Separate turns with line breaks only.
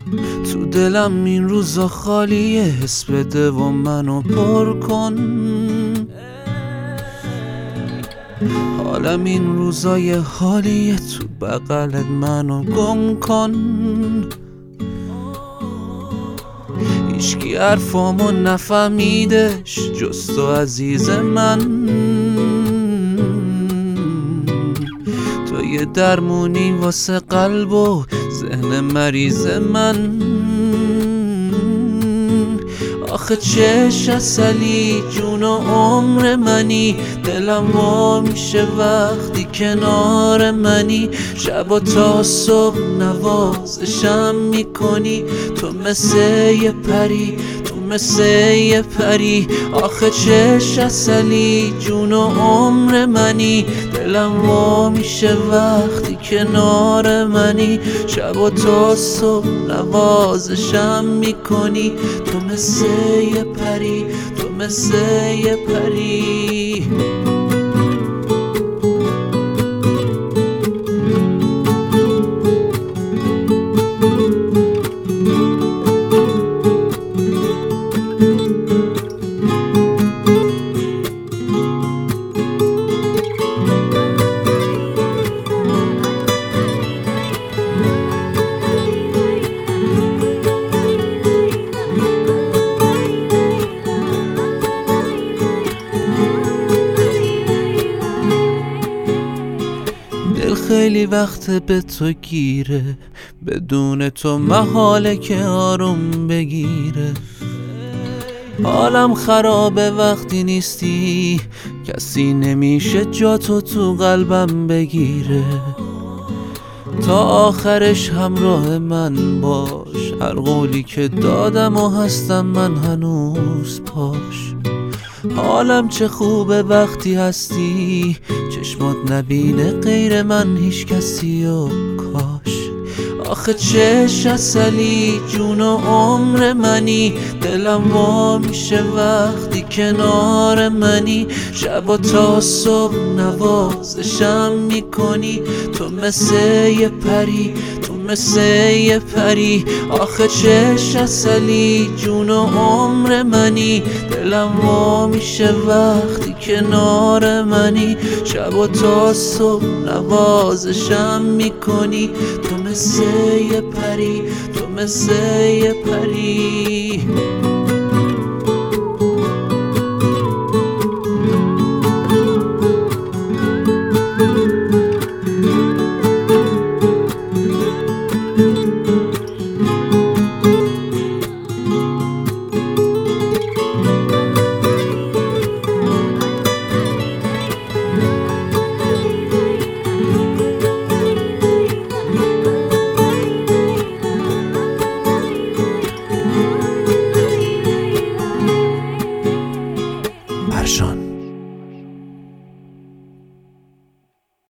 تو دلم این روزا خالیه، حس بده و منو پر کن. حالم این روزای حالیه، تو بغلت منو گم کن. هیچکی حرفامو نفهمیدش جز تو عزیز من. تو یه درمونی واسه قلب و ذهن مریض من. آخه چش عسلی جون و عمر منی، دلم وا میشه وقتی کنار منی. شب و تا صبح نوازشم میکنی، تو مثل یه پری، تو مثل یه پری. آخه چش عسلی جون و عمر منی، دلم وا میشه وقتی کنار منی. شب و تا صبح نوازشم میکنی، تو مثل یه پری، تو مثل یه پری. خیلی وقت به تو گیره، بدون تو محاله که آروم بگیره. حالم خرابه وقتی نیستی، کسی نمیشه جاتو تو قلبم بگیره. تا آخرش همراه من باش، هر قولی که دادم و هستم من هنوز پاش. حالم چه خوبه وقتی هستی، چشمات نبینه غیر من هیچ کسی و کاش. آخه چش عسلی جون و عمر منی، دلم وا میشه وقتی کنار منی. شب و تا صبح نوازشم میکنی، تو مثل یه پری، تو مثل یه پری. آخه چش عسلی جون و عمر منی، دلم وا میشه وقتی کنار منی. شب و تا صبح نوازشم میکنی، تو مثل یه پری، تو مثل یه پری. Arşon.